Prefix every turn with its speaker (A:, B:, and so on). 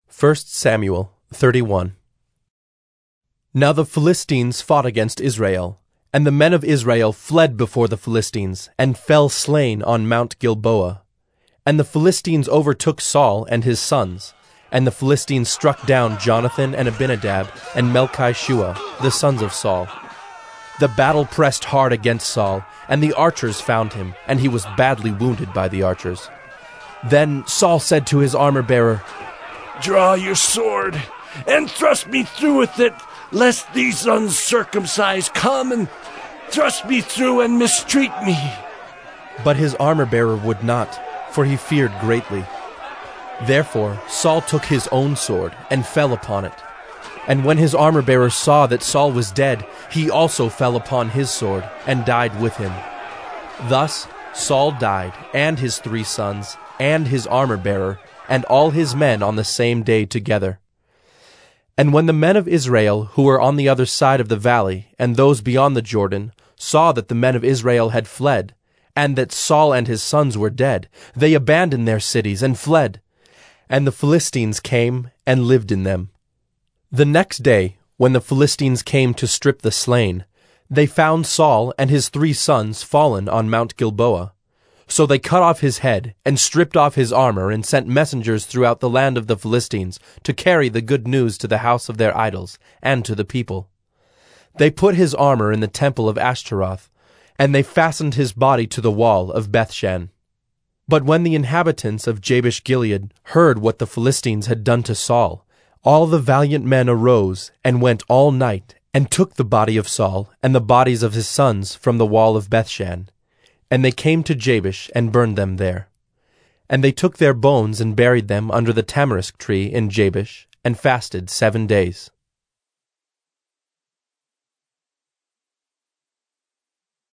A: 1 Samuel 31. Now the Philistines fought against Israel, and the men of Israel fled before the Philistines, and fell slain on Mount Gilboa. And the Philistines overtook Saul and his sons, and the Philistines struck down Jonathan and Abinadab and Melchi-Shua, the sons of Saul. The battle pressed hard against Saul, and the archers found him, and he was badly wounded by the archers. Then Saul said to his armor-bearer,
B: "Draw your sword, and thrust me through with it, lest these uncircumcised come and thrust me through and mistreat me."
A: But his armor-bearer would not, for he feared greatly. Therefore Saul took his own sword and fell upon it. And when his armor-bearer saw that Saul was dead, he also fell upon his sword and died with him. Thus Saul died, and his 3 sons, and his armor-bearer, and all his men on the same day together. And when the men of Israel, who were on the other side of the valley, and those beyond the Jordan, saw that the men of Israel had fled, and that Saul and his sons were dead, they abandoned their cities and fled. And the Philistines came and lived in them. The next day, when the Philistines came to strip the slain, they found Saul and his 3 sons fallen on Mount Gilboa. So they cut off his head, and stripped off his armor, and sent messengers throughout the land of the Philistines to carry the good news to the house of their idols, and to the people. They put his armor in the temple of Ashtaroth, and they fastened his body to the wall of Bethshan. But when the inhabitants of Jabesh-Gilead heard what the Philistines had done to Saul, all the valiant men arose, and went all night, and took the body of Saul, and the bodies of his sons from the wall of Bethshan. And they came to Jabesh, and burned them there. And they took their bones, and buried them under the tamarisk tree in Jabesh, and fasted 7 days.